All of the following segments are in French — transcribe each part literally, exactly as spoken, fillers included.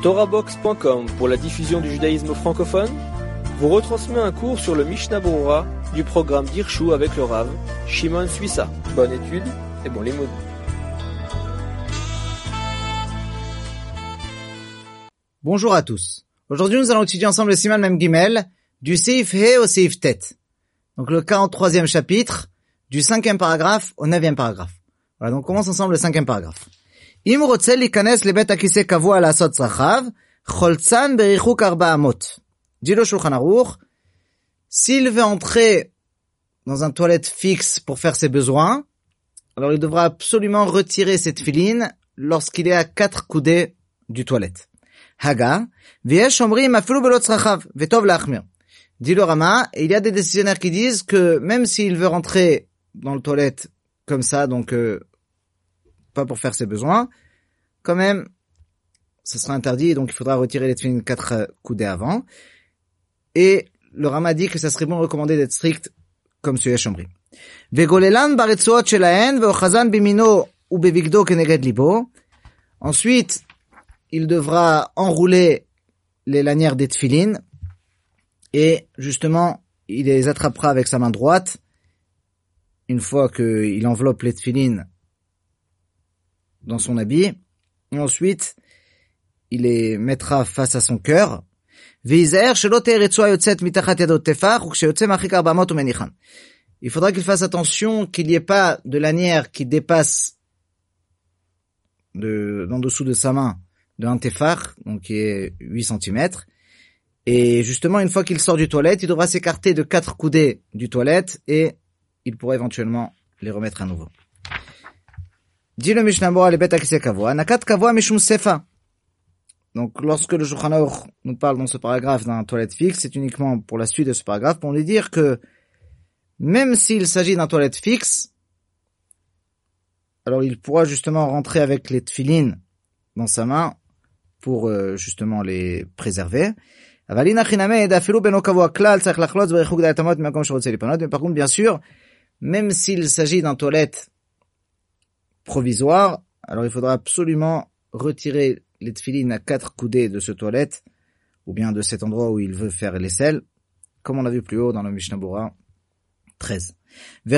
Torahbox point com pour la diffusion du judaïsme francophone vous retransmet un cours sur le Mishnah Berurah du programme d'Hirshu avec le Rav Shimon Suissa. Bonne étude et bon limoud. Bonjour à tous. Aujourd'hui, nous allons étudier ensemble le Siman Mem Gimel du Seif He au Seif Tet. Donc le quarante-troisième chapitre du cinquième paragraphe au neuvième paragraphe. Voilà, donc on commence ensemble le cinquième paragraphe. Im rotzel likanes lebet hakiseh kavua la'asot tzrachav, choltzan berichuk arba amot. Dit le Shulchan Aruch, s'il veut entrer dans un toilette fixe pour faire ses besoins, alors il devra absolument retirer cette filine lorsqu'il est à quatre coudées du toilette. Haga, v'yesh omrim afilu belo tzrachav, v'tov la'achmir. Dit le Rama, et il y a des décisionnaires qui disent que même s'il veut rentrer dans le toilette comme ça, donc euh, pas pour faire ses besoins, quand même, ce sera interdit, donc il faudra retirer les tefilines quatre coudées avant. Et le Rama dit que ça serait bon recommandé d'être strict comme ce Yesh Omri. Vegolelan baretsuot shelahen veochazan bimino ou bevigdo keneged libo. Ensuite, il devra enrouler les lanières des tefilines et justement, il les attrapera avec sa main droite. Une fois qu'il enveloppe les tefilines dans son habit, et ensuite, il les mettra face à son cœur. Il faudra qu'il fasse attention qu'il n'y ait pas de lanière qui dépasse de, en dessous de sa main de un tefar, donc qui est huit centimètres. Et justement, une fois qu'il sort du toilette, il devra s'écarter de quatre coudées du toilette et il pourra éventuellement les remettre à nouveau. Dit le Mishnah Berurah le bet hakiseh kavua, nakat kavua mishum sefa. Donc, lorsque le Shulchan Aruch nous parle dans ce paragraphe d'un toilette fixe, c'est uniquement pour la suite de ce paragraphe, pour lui dire que même s'il s'agit d'un toilette fixe, alors il pourra justement rentrer avec les tefilines dans sa main pour euh, justement les préserver. Mais par contre, bien sûr, même s'il s'agit d'un toilette provisoire, alors il faudra absolument retirer les tefilines à quatre coudées de ce toilette, ou bien de cet endroit où il veut faire l'aisselle, comme on l'a vu plus haut dans le Mishnah Berurah treize. Et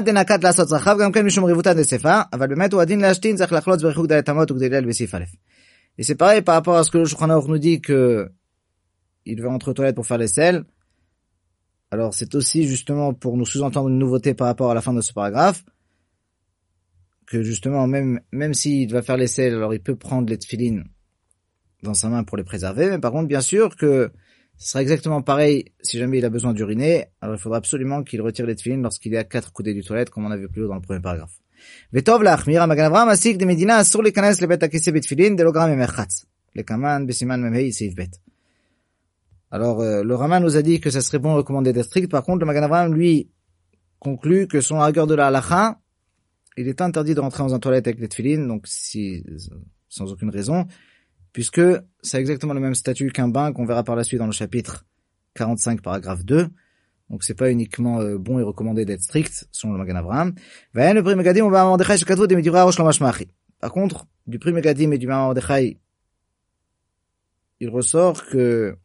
c'est pareil par rapport à ce que le Shulchan Aruch nous dit que il va rentrer aux toilettes pour faire l'aisselle. Alors c'est aussi justement pour nous sous-entendre une nouveauté par rapport à la fin de ce paragraphe, que justement même même s'il va faire l'aisselle, alors il peut prendre les tefilines dans sa main pour les préserver, mais par contre bien sûr que ce sera exactement pareil si jamais il a besoin d'uriner, alors il faudra absolument qu'il retire les tefilines lorsqu'il est à quatre coudées du toilette, comme on a vu plus haut dans le premier paragraphe. Vetov la'achmir, Magen Avraham asik de Medina asur lekanes lebet hakiseh betefilin de lo gram emechatz. Lekaman besiman memhei seif bet. Alors, euh, le Rama nous a dit que ça serait bon recommandé d'être strict. Par contre, le Magen Avraham, lui, conclut que selon la rigueur de la halakha, il est interdit de rentrer dans un toilette avec les tefilines, donc si, sans aucune raison, puisque c'est exactement le même statut qu'un bain qu'on verra par la suite dans le chapitre quarante-cinq, paragraphe deux. Donc c'est pas uniquement euh, bon et recommandé d'être strict, selon le Magen Avraham. Par contre, du Pri Megadim et du Maamar Mordechai, il ressort que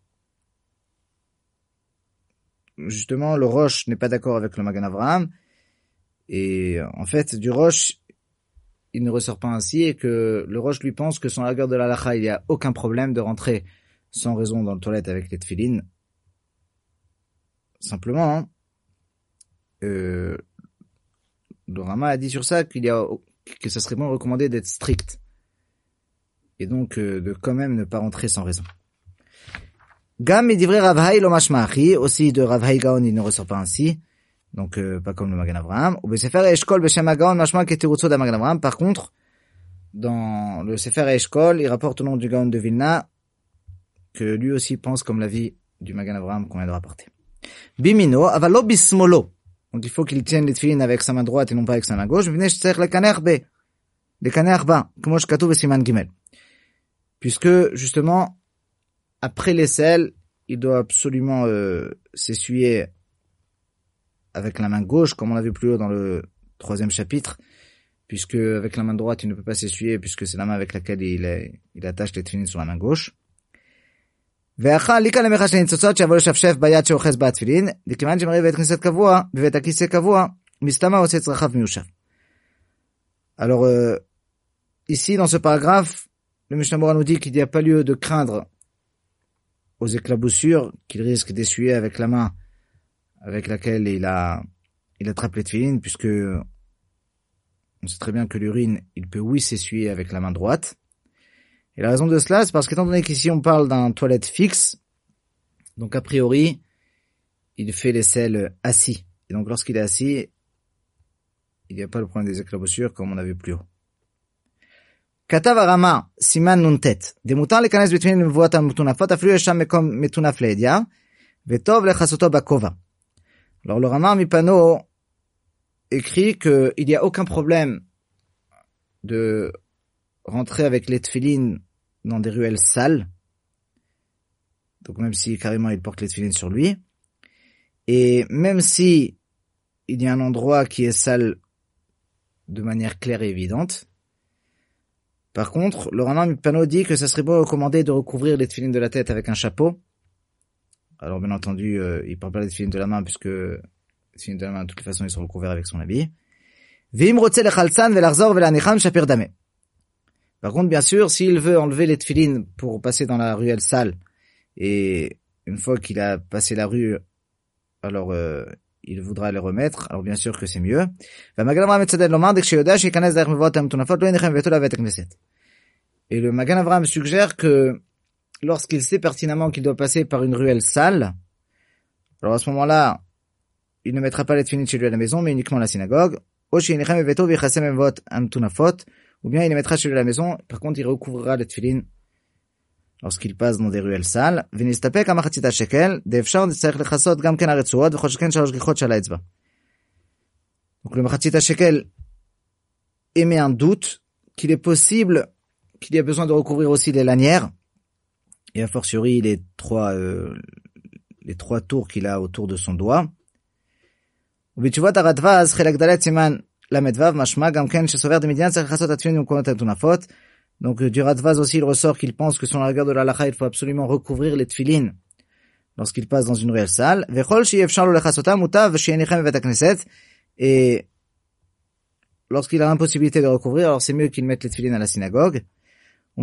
justement, le Rosh n'est pas d'accord avec le Magen Avraham, et en fait, du Rosh, il ne ressort pas ainsi, et que le Rosh lui pense que sans la garde de la halakha, il n'y a aucun problème de rentrer sans raison dans le toilette avec les tefilines. Simplement, hein, euh, le Rama a dit sur ça qu'il y a, que ça serait bon recommandé d'être strict, et donc euh, de quand même ne pas rentrer sans raison. Gam midivrei Rav Hai lo mashma achi, aussi de Rav Hai Gaon il ne ressort pas ainsi, donc euh, pas comme le Magen Avraham. Ou besefer Eshkol beshem Gaon mashma ketirutzo da Magen Avraham. Par contre, dans le Sefer Eshkol, il rapporte au nom du Gaon de Vilna que lui aussi pense comme l'avis du Magen Avraham qu'on vient de rapporter. Bimino avalo bismolo. Donc il faut qu'il tienne les tefilines avec sa main droite et non pas avec sa main gauche. V'nei shtzarich lekaner be, lekaner ba, comme shkatuv besiman gimel. Puisque justement après l'aisselle, il doit absolument euh, s'essuyer avec la main gauche, comme on l'a vu plus haut dans le troisième chapitre, puisque avec la main droite, il ne peut pas s'essuyer, puisque c'est la main avec laquelle il, est, il attache les tefilines sur la main gauche. ואכל ליקה למחה של ניצוצות שיבוא לשפשף ביד שאוחז בתפילין, וכיוון שמרי בית כנסת קבוע, בבית הכיסא קבוע, מסתמה עושה צרכיו מיושב. Alors, euh, ici, dans ce paragraphe, le Mishnah Berurah nous dit qu'il n'y a pas lieu de craindre aux éclaboussures qu'il risque d'essuyer avec la main avec laquelle il a, il attrape les tefilines, puisque on sait très bien que l'urine, il peut oui s'essuyer avec la main droite. Et la raison de cela, c'est parce qu'étant donné qu'ici on parle d'un toilette fixe, donc a priori, il fait l'aisselle assis. Et donc lorsqu'il est assis, il n'y a pas le problème des éclaboussures comme on a vu plus haut. כתב הרמה, סימן נ"ט, דמותר להיכנס בתפילין למבואות המטונפות, אפילו יש שם מקום מטונף לידיעה, וטוב לכסותו בכובע. Alors le Rama Mipano écrit que il n'y a aucun problème de rentrer avec les tefilines dans des ruelles sales, donc même si carrément il porte les tefilines sur lui, et même si il y a un endroit qui est sale de manière claire et évidente. Par contre, le Rama Mipano dit que ça serait pas recommandé de recouvrir les tefilines de la tête avec un chapeau. Alors bien entendu, euh, il parle pas des tefilines de la main, puisque les tefilines de la main, de toute façon, ils sont recouverts avec son habit. Par contre, bien sûr, s'il veut enlever les tefilines pour passer dans la ruelle sale, et une fois qu'il a passé la rue, alors euh, il voudra les remettre, alors bien sûr que c'est mieux. Et le Magan Avraham suggère que lorsqu'il sait pertinemment qu'il doit passer par une ruelle sale, alors à ce moment-là, il ne mettra pas les tefilines chez lui à la maison, mais uniquement à la synagogue. Ou bien il les mettra chez lui à la maison, par contre il recouvrira les tefilines lorsqu'il passe dans des ruelles sales. Donc le Machatzit shekel émet un doute qu'il est possible qu'il y ait besoin de recouvrir aussi les lanières, et a fortiori les trois euh, les trois tours qu'il a autour de son doigt. Donc du Radvaz aussi il ressort qu'il pense que selon la rigueur de la halakha il faut absolument recouvrir les tefilines lorsqu'il passe dans une ruelle sale. Et lorsqu'il a l'impossibilité de recouvrir, alors c'est mieux qu'il mette les tefilines à la synagogue. Il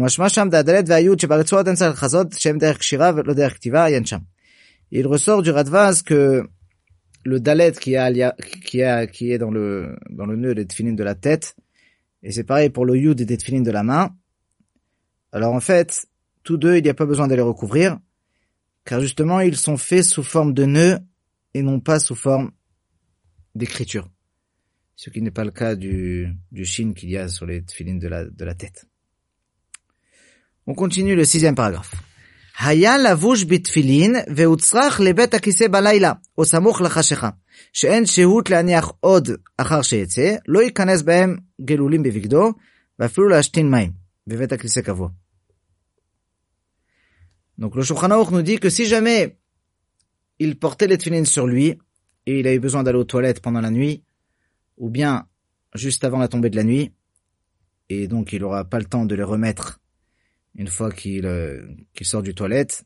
ressort du Radvaz que le dalet qui a, qui a, qui est dans le, dans le nœud des tefilines de la tête, et c'est pareil pour le yud des tefilines de la main. Alors en fait, tous deux, il n'y a pas besoin de les recouvrir, car justement, ils sont faits sous forme de nœud et non pas sous forme d'écriture. Ce qui n'est pas le cas du, du shin qu'il y a sur les tefilines de la, de la tête. On continue le sixième paragraphe. היה לבוש בתפילין והוצרך לבית הכיסא בלילה או סמוך לחשיכה שאין שהות להניח עוד אחר שיצא לא ייכנס בהם גלולים בבגדו ואפילו להשתין מים בבית הכיסא קבוע. Donc le Shulchan Aruch nous dit que si jamais il portait les tefilines sur lui et il a eu besoin d'aller aux toilettes pendant la nuit ou bien juste avant la tombée de la nuit et donc il aura pas le temps de les remettre une fois qu'il, euh, qu'il sort du toilette.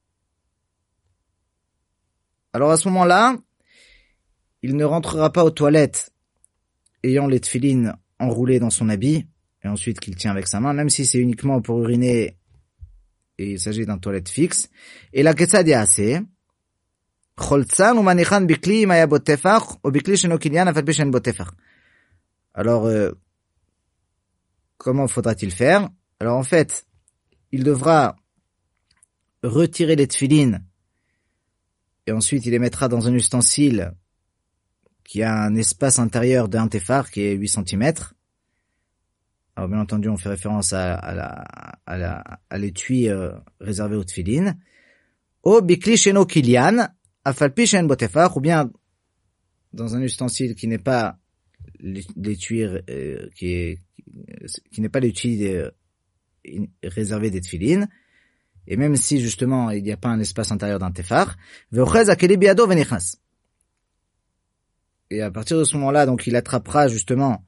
Alors à ce moment-là, il ne rentrera pas aux toilettes ayant les tefilines enroulées dans son habit et ensuite qu'il tient avec sa main, même si c'est uniquement pour uriner et il s'agit d'un toilette fixe. Et la ketzad ya'aseh choltzan ou manichan bikli im haya bo tefach ou bikli sheno kilyan af al pi she'en bo tefach. Alors euh, comment faudra-t-il faire? Alors en fait, il devra retirer les tefilines et ensuite il les mettra dans un ustensile qui a un espace intérieur d'un tefar qui est huit centimètres. Alors bien entendu, on fait référence à, à, la, à, la, à l'étui euh, réservé aux tefilines. Ou bikli sheno kilyan afal pi she'en bo tefar, ou bien dans un ustensile qui n'est pas l'étui euh, qui est qui n'est pas l'étui euh, réservé des tefilines, et même si justement il n'y a pas un espace intérieur d'un tefar, et à partir de ce moment-là, donc il attrapera justement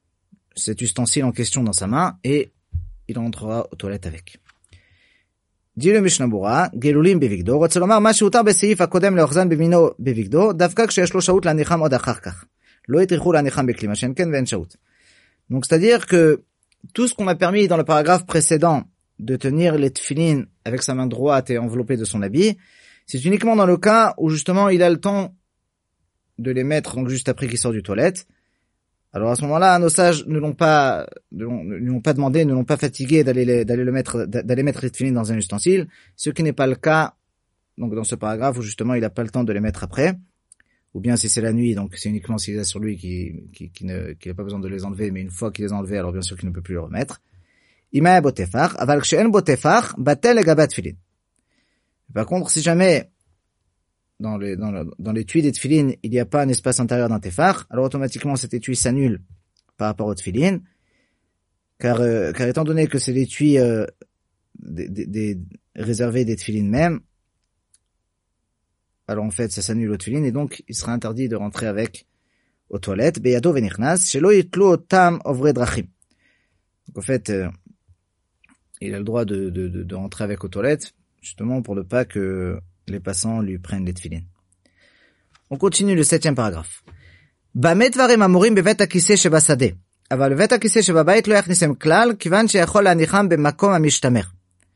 cet ustensile en question dans sa main et il rentrera aux toilettes avec. dit le Mishnah Berurah, Gelulim bevigdo, רוצה לומר מה שהותר בסעיף הקודם לאוחזן במינו בבגדו, דווקא כשיש לו שהות להניחם עוד אחר כך. לא יטרחו להניחם בכלי, מה שאין כן ואין שהות. Donc c'est-à-dire que tout ce qu'on a permis dans le paragraphe précédent de tenir les tefilines avec sa main droite et enveloppé de son habit, c'est uniquement dans le cas où justement il a le temps de les mettre donc juste après qu'il sort du toilette. Alors à ce moment-là, nos sages ne l'ont pas, ne l'ont pas demandé, ne l'ont pas fatigué d'aller les, d'aller le mettre, d'aller mettre les tefilines dans un ustensile, ce qui n'est pas le cas donc dans ce paragraphe où justement il n'a pas le temps de les mettre après, ou bien si c'est la nuit, donc c'est uniquement s'il est sur lui qui, qui, qui ne, qui n'a pas besoin de les enlever, mais une fois qu'il les a enlevés, alors bien sûr qu'il ne peut plus les remettre. Ima botefar, aval kshen botefar, batel gabat tefilin. Par contre, si jamais dans les dans, le, dans l'étui des tefilines, il n'y a pas un espace intérieur d'un tefar, alors automatiquement cet étui s'annule par rapport aux tefilines, car euh, car étant donné que c'est l'étui euh, des, des, des réservé des tefilines même, alors en fait ça s'annule aux tefilines et donc il sera interdit de rentrer avec aux toilettes. Beyado venichnas shelo yitlu otam ovre drachim. Donc en fait euh, il a le droit de, de de de rentrer avec aux toilettes justement pour ne pas que les passants lui prennent les tefilines. On continue le septième paragraphe. Bame dvarim amurim bevet hakiseh shebasadeh, aval bevet hakiseh shebabait lo yachnisem klal, kivan sheyachol lanicham bemakom hamishtamer.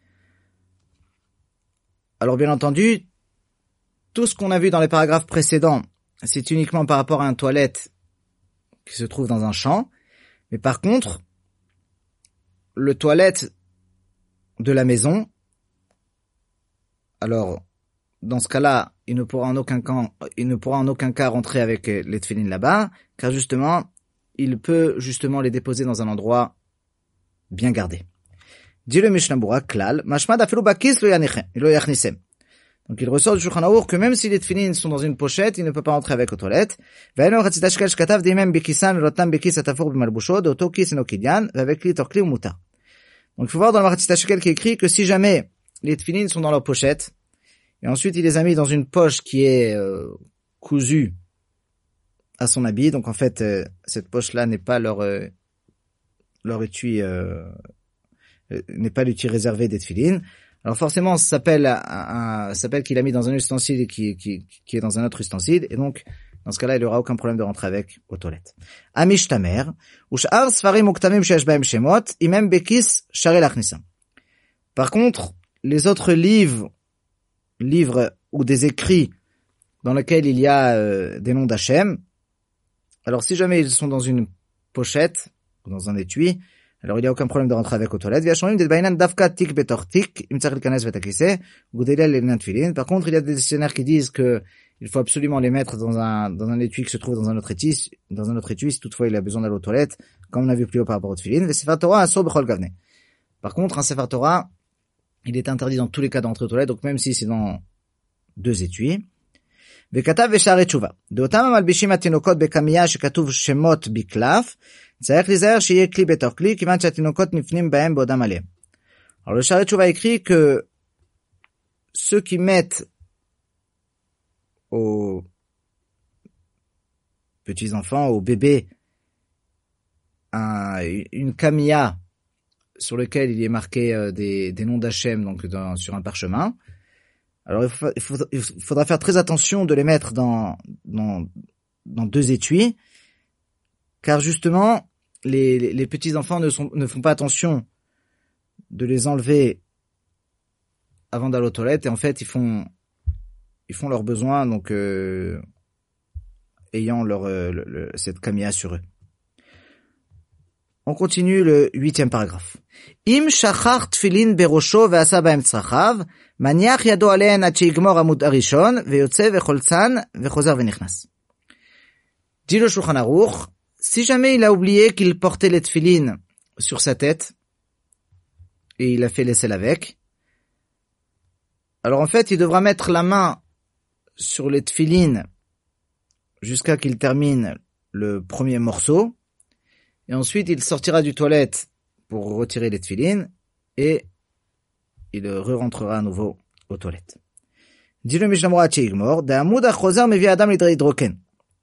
Alors bien entendu, tout ce qu'on a vu dans les paragraphes précédents, c'est uniquement par rapport à une toilette qui se trouve dans un champ, mais par contre, le toilette de la maison, alors dans ce cas-là, il ne pourra en aucun cas, il ne pourra en aucun cas rentrer avec les tefilines là-bas, car justement, il peut justement les déposer dans un endroit bien gardé. Dit le Mishnah Berurah, klal, mashmad afilu bakis lo yachnisem. Donc il ressort du Shulchan Aruch que même si les tefilines sont dans une pochette, il ne peut pas rentrer avec aux toilettes. Ve'eno chatzit shkel shkatav dimem bekisan ve'lotam bekis atafur b'malbushot de'oto kis eno kidyan ve'avek li torkli u'mutar. Donc il faut voir dans le chatzit shkel qui est écrit que si jamais les tefilines sont dans leur pochette, et ensuite il les a mis dans une poche qui est euh, cousue à son habit, donc en fait euh, cette poche-là n'est pas leur euh, leur étui, euh, euh, n'est pas l'étui réservé des tefilines. Alors forcément, ça s'appelle, un, un, ça s'appelle qu'il a mis dans un ustensile qui, qui, qui est dans un autre ustensile, et donc dans ce cas-là, il n'y aura aucun problème de rentrer avec aux toilettes. Amish tamer, ushar sfarim uktamim sheyesh bahem shemot, imem bekis share lachnisam. Par contre, les autres livres, livres ou des écrits dans lesquels il y a euh, des noms d'Hachem, alors si jamais ils sont dans une pochette ou dans un étui, alors il n'y a aucun problème de rentrer avec aux toilettes. Par contre, il y a des dictionnaires qui disent que il faut absolument les mettre dans un dans un étui qui se trouve dans un autre étui, dans un autre étui si toutefois il a besoin d'aller aux toilettes, comme on a vu plus haut par rapport aux tefilines. Par contre, un Sefer Torah, il est interdit dans tous les cas d'entrer aux toilettes, donc même si c'est dans deux étuis. וכתב בשערי תשובה, דאותם המלבישים התינוקות בקמייה שכתוב שמות בקלף, צריך להיזהר שיהיה כלי בתוך כלי, כיוון שהתינוקות נפנים בהם בעודם עליהם. Alors le Sha'arei Teshuvah écrit que ceux qui mettent aux petits enfants, aux bébés, un, une kamiya sur lequel il y est marqué euh, des, des noms d'Hachem, donc dans, sur un parchemin. Alors il, faut, il, faut, il faudra faire très attention de les mettre dans, dans, dans deux étuis, car justement les, les, les petits enfants ne, sont, ne font pas attention de les enlever avant d'aller aux toilettes, et en fait ils font ils font leurs besoins donc euh, ayant leur euh, le, le, cette kamiya sur eux. On continue le huitième paragraphe. Im shachar tfilin berosho ve'asa b'hem tzrachav, maniach yado alein ad sheigmor amud harishon, ve'yotze ve'choltzan ve'chozer ve'nichnas. Dit le Shulchan Aruch, si jamais il a oublié qu'il portait les tfilin sur sa tête, et il a fait l'aisselle avec, alors en fait il devra mettre la main sur les tfilin jusqu'à qu'il termine le premier morceau, et ensuite il sortira du toilette pour retirer les tefilines, et il re-rentrera à nouveau aux toilettes. Dit le Mishnah Berurah Cheigmor, d'Amud HaChozer mevi Adam l'hydroken.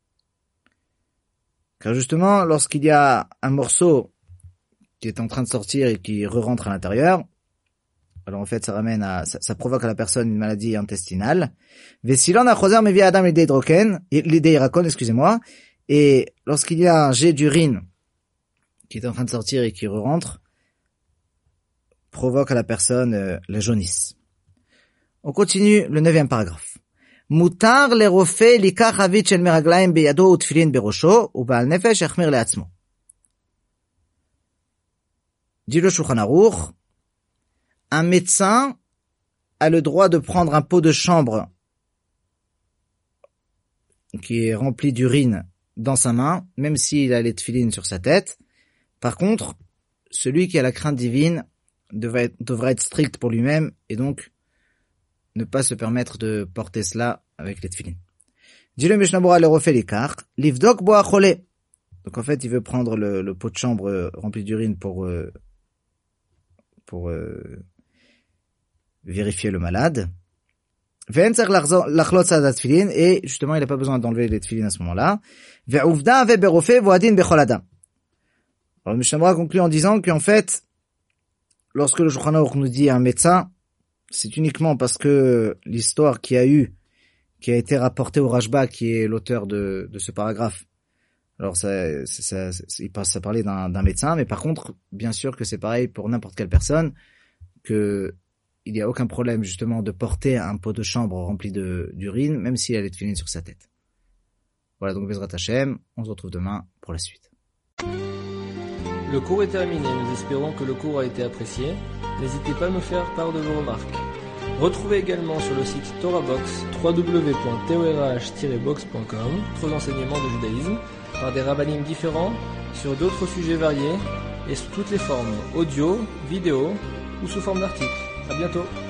Car justement, lorsqu'il y a un morceau qui est en train de sortir et qui re-rentre à l'intérieur, Alors en fait, ça ramène à, ça, ça provoque à la personne une maladie intestinale. Vesilon achoser mevi adam l'idée hydroken, l'idée irakon, excusez-moi. Et lorsqu'il y a un jet d'urine qui est en train de sortir et qui re-rentre, provoque à la personne euh, la jaunisse. On continue le neuvième paragraphe. Mutar le rofe likach havit shel meraglaim beyado utfilin berosho ubal nefesh yachmir leatzmo. Dit le Shulchan Aruch, un médecin a le droit de prendre un pot de chambre qui est rempli d'urine dans sa main, même s'il a les tefilines sur sa tête. Par contre, celui qui a la crainte divine devra être, devra être strict pour lui-même et donc ne pas se permettre de porter cela avec les tefilines. Dit le Mishnah Berurah le refait l'écart, livdok bo achole. Donc en fait, il veut prendre le, le pot de chambre rempli d'urine pour euh, pour euh, vérifier le malade. Et justement, il n'a pas besoin d'enlever les tefilines à ce moment-là. Alors le Mishnah Berurah conclut en disant qu'en fait, lorsque le Shulchan Aruch nous dit un médecin, c'est uniquement parce que l'histoire qui a eu, qui a été rapportée au Rashba, qui est l'auteur de, de ce paragraphe. Alors ça, ça, ça, il passe à parler d'un, d'un médecin, mais par contre, bien sûr que c'est pareil pour n'importe quelle personne, que il n'y a aucun problème justement de porter un pot de chambre rempli de, d'urine, même s'il a les tefilines sur sa tête. Voilà donc Bezrat Hashem, on se retrouve demain pour la suite. Le cours est terminé, nous espérons que le cours a été apprécié. N'hésitez pas à nous faire part de vos remarques. Retrouvez également sur le site TorahBox w w w point torah tiret box point com d'autres enseignements de judaïsme par des rabbanim différents sur d'autres sujets variés et sous toutes les formes audio, vidéo ou sous forme d'articles. À bientôt.